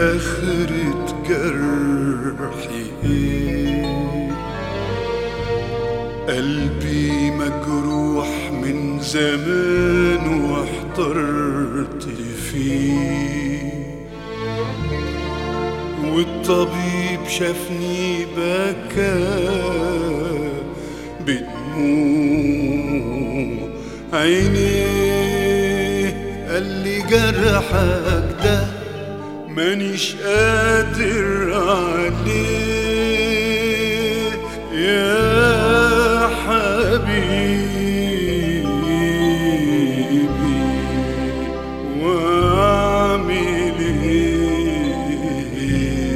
آخرة جرحي إيه؟ قلبي مجروح من زمان واحترت فيه، والطبيب شافني بكى بدموع عينيه، قال لي جرحك ده مانيش قادر عليه يا حبيبي، واعمل ايه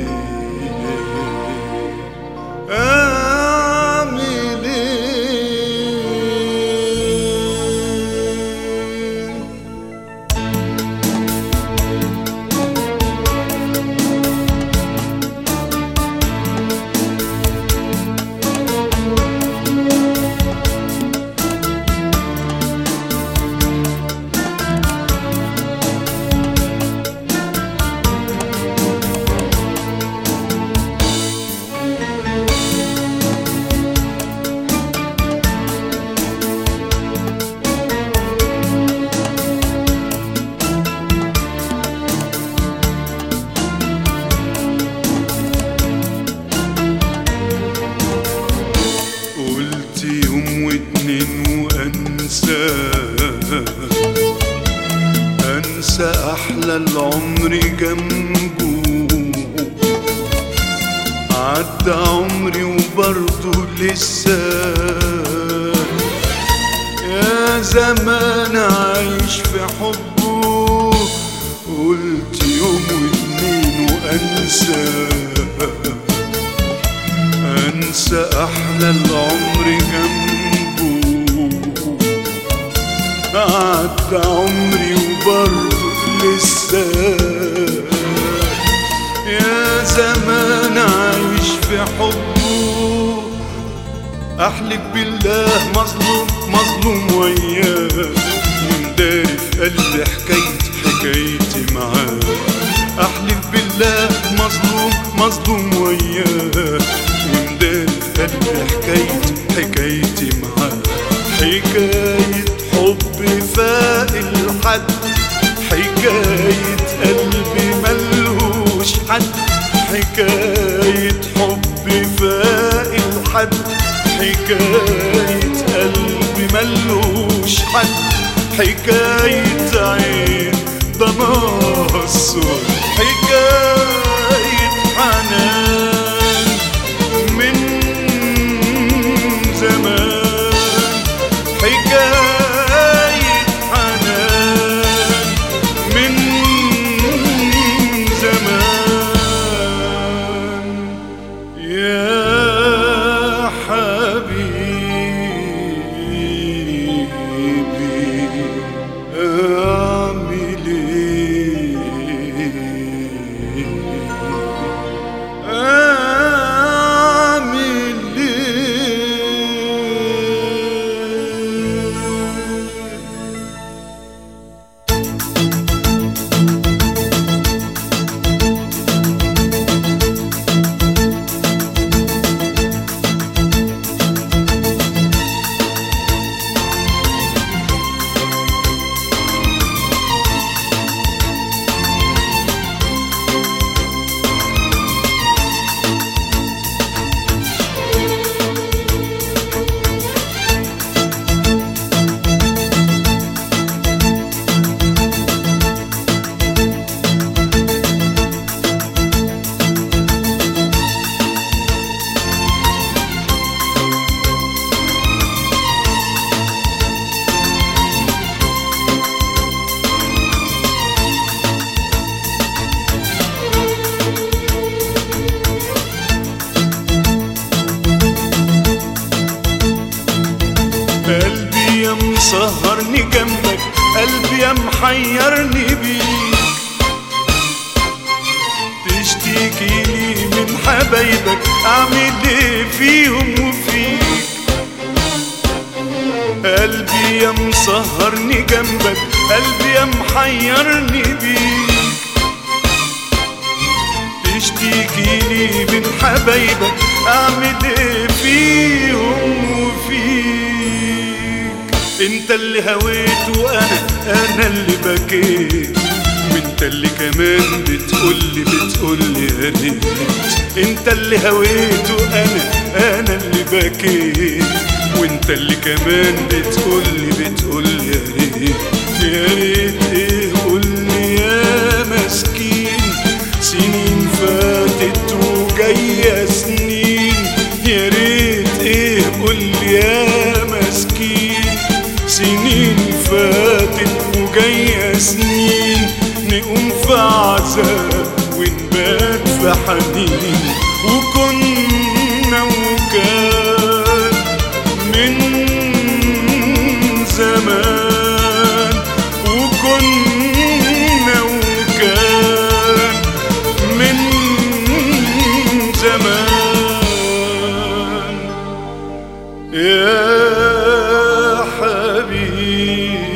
اعمل ايه. أنسى أحلى العمر جنبه، عدى عمري وبرضه لسه يا زمان عايش في حبه. قلت يوم واتنين وأنسى أحلى العمر جنبه، عدى عمري وبرضه لسه يا زمان عايش في حبه. أحلف بالله مظلوم وياه، ومداري في قلبي حكايتي معاه. أحلف بالله مظلوم وياه، ومداري في قلبي حكايتي معاه. حكاية حب فاق الحد، حكاية قلبي ملهوش حد. حكاية حب فاق الحد، حكاية قلبي ملهوش حد. حكاية عين ده نار السود، حكاية حنان من زمان. حكاية حنان من زمان يا حبيبي، أعمل إيه أعمل قلبي يا مسهرني جنبك، قلبي يا محيرني بيك. تشتكيلي من حبايبك، اعمل ايه فيهم وفيك. قلبي يا مسهرني جنبك، قلبي يا محيرني بيك. تشتكيني من حبايبك اعمل ايه فيهم وفيك. انت اللي هويت وانا اللي بكيت، وانت اللي كمان بتقولي يا ريت. انت اللي هويت وانا اللي بكيت، وانت اللي كمان بتقولي يا ريت. يا ريت ايه قولي يا مسكين، سنين فاتت وجاية سنين. يا ريت ايه قولي يا مسكين، سنين فاتت وجاية سنين. نقوم في عذاب ونبات في حنين، وكنا وكان من زمان. وكنا وكان من زمان يا حبيبي.